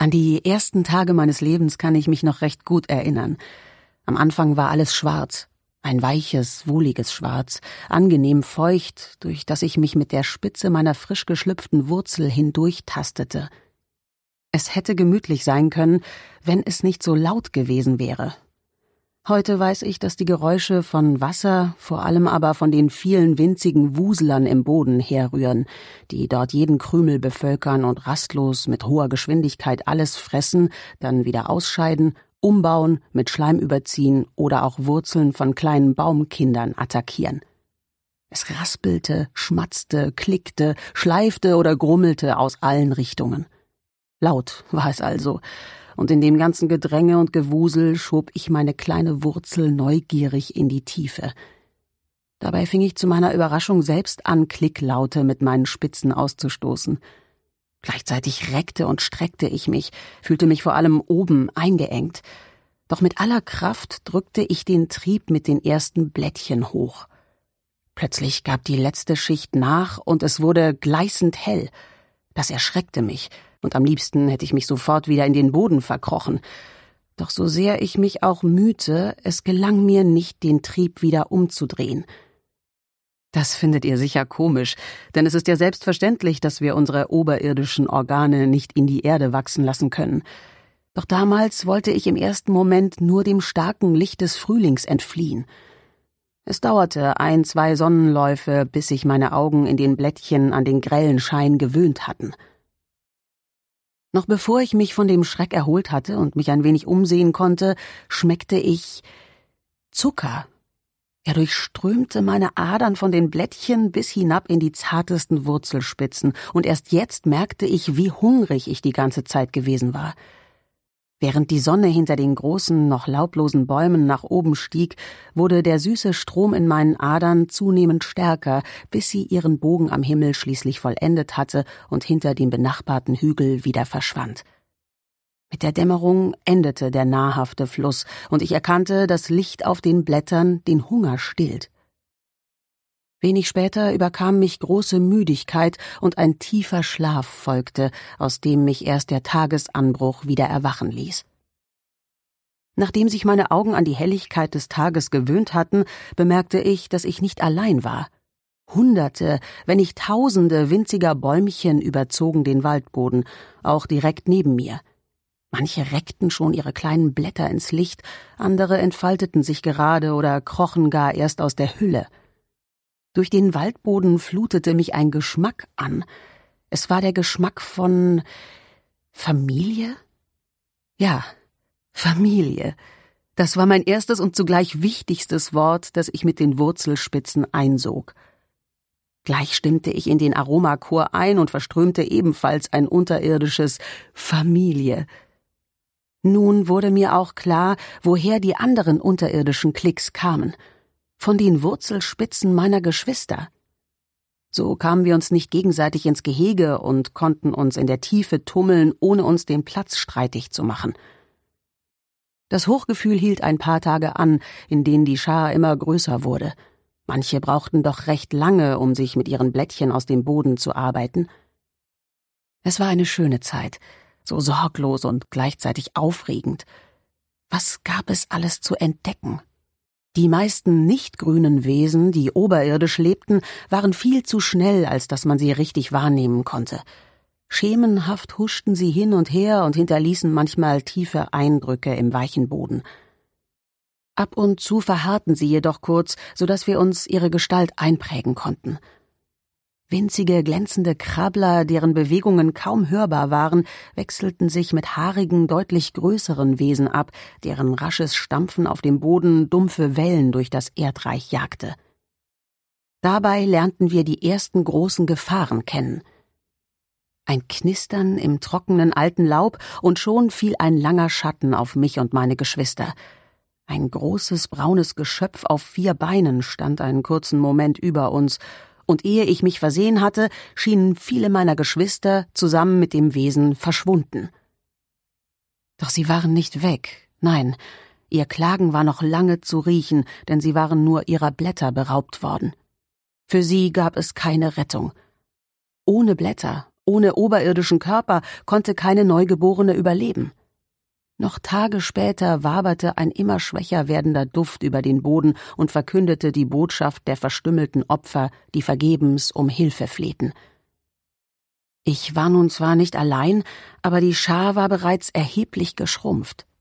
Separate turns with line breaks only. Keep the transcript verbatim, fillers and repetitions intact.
An die ersten Tage meines Lebens kann ich mich noch recht gut erinnern. Am Anfang war alles schwarz, ein weiches, wohliges Schwarz, angenehm feucht, durch das ich mich mit der Spitze meiner frisch geschlüpften Wurzel hindurchtastete. Es hätte gemütlich sein können, wenn es nicht so laut gewesen wäre. Heute weiß ich, dass die Geräusche von Wasser, vor allem aber von den vielen winzigen Wuselern im Boden herrühren, die dort jeden Krümel bevölkern und rastlos mit hoher Geschwindigkeit alles fressen, dann wieder ausscheiden, umbauen, mit Schleim überziehen oder auch Wurzeln von kleinen Baumkindern attackieren. Es raspelte, schmatzte, klickte, schleifte oder grummelte aus allen Richtungen. Laut war es also, und in dem ganzen Gedränge und Gewusel schob ich meine kleine Wurzel neugierig in die Tiefe. Dabei fing ich zu meiner Überraschung selbst an, Klicklaute mit meinen Spitzen auszustoßen. Gleichzeitig reckte und streckte ich mich, fühlte mich vor allem oben eingeengt. Doch mit aller Kraft drückte ich den Trieb mit den ersten Blättchen hoch. Plötzlich gab die letzte Schicht nach und es wurde gleißend hell. Das erschreckte mich, und am liebsten hätte ich mich sofort wieder in den Boden verkrochen. Doch so sehr ich mich auch mühte, es gelang mir nicht, den Trieb wieder umzudrehen. Das findet ihr sicher komisch, denn es ist ja selbstverständlich, dass wir unsere oberirdischen Organe nicht in die Erde wachsen lassen können. Doch damals wollte ich im ersten Moment nur dem starken Licht des Frühlings entfliehen. Es dauerte ein, zwei Sonnenläufe, bis sich meine Augen in den Blättchen an den grellen Schein gewöhnt hatten. Noch bevor ich mich von dem Schreck erholt hatte und mich ein wenig umsehen konnte, schmeckte ich Zucker. Er durchströmte meine Adern von den Blättchen bis hinab in die zartesten Wurzelspitzen, und erst jetzt merkte ich, wie hungrig ich die ganze Zeit gewesen war. Während die Sonne hinter den großen, noch laublosen Bäumen nach oben stieg, wurde der süße Strom in meinen Adern zunehmend stärker, bis sie ihren Bogen am Himmel schließlich vollendet hatte und hinter dem benachbarten Hügel wieder verschwand. Mit der Dämmerung endete der nahrhafte Fluss, und ich erkannte, dass Licht auf den Blättern den Hunger stillt. Wenig später überkam mich große Müdigkeit und ein tiefer Schlaf folgte, aus dem mich erst der Tagesanbruch wieder erwachen ließ. Nachdem sich meine Augen an die Helligkeit des Tages gewöhnt hatten, bemerkte ich, dass ich nicht allein war. Hunderte, wenn nicht Tausende winziger Bäumchen überzogen den Waldboden, auch direkt neben mir. Manche reckten schon ihre kleinen Blätter ins Licht, andere entfalteten sich gerade oder krochen gar erst aus der Hülle. Durch den Waldboden flutete mich ein Geschmack an. Es war der Geschmack von Familie? Ja, Familie. Das war mein erstes und zugleich wichtigstes Wort, das ich mit den Wurzelspitzen einsog. Gleich stimmte ich in den Aromachor ein und verströmte ebenfalls ein unterirdisches Familie. Nun wurde mir auch klar, woher die anderen unterirdischen Klicks kamen. Von den Wurzelspitzen meiner Geschwister. So kamen wir uns nicht gegenseitig ins Gehege und konnten uns in der Tiefe tummeln, ohne uns den Platz streitig zu machen. Das Hochgefühl hielt ein paar Tage an, in denen die Schar immer größer wurde. Manche brauchten doch recht lange, um sich mit ihren Blättchen aus dem Boden zu arbeiten. Es war eine schöne Zeit, so sorglos und gleichzeitig aufregend. Was gab es alles zu entdecken? Die meisten nicht-grünen Wesen, die oberirdisch lebten, waren viel zu schnell, als dass man sie richtig wahrnehmen konnte. Schemenhaft huschten sie hin und her und hinterließen manchmal tiefe Eindrücke im weichen Boden. Ab und zu verharrten sie jedoch kurz, so dass wir uns ihre Gestalt einprägen konnten. Winzige, glänzende Krabbler, deren Bewegungen kaum hörbar waren, wechselten sich mit haarigen, deutlich größeren Wesen ab, deren rasches Stampfen auf dem Boden dumpfe Wellen durch das Erdreich jagte. Dabei lernten wir die ersten großen Gefahren kennen. Ein Knistern im trockenen alten Laub, und schon fiel ein langer Schatten auf mich und meine Geschwister. Ein großes, braunes Geschöpf auf vier Beinen stand einen kurzen Moment über uns, und ehe ich mich versehen hatte, schienen viele meiner Geschwister zusammen mit dem Wesen verschwunden. Doch sie waren nicht weg, nein, ihr Klagen war noch lange zu riechen, denn sie waren nur ihrer Blätter beraubt worden. Für sie gab es keine Rettung. Ohne Blätter, Ohne oberirdischen Körper konnte keine Neugeborene überleben. Noch Tage später waberte ein immer schwächer werdender Duft über den Boden und verkündete die Botschaft der verstümmelten Opfer, die vergebens um Hilfe flehten. Ich war nun zwar nicht allein, aber die Schar war bereits erheblich geschrumpft.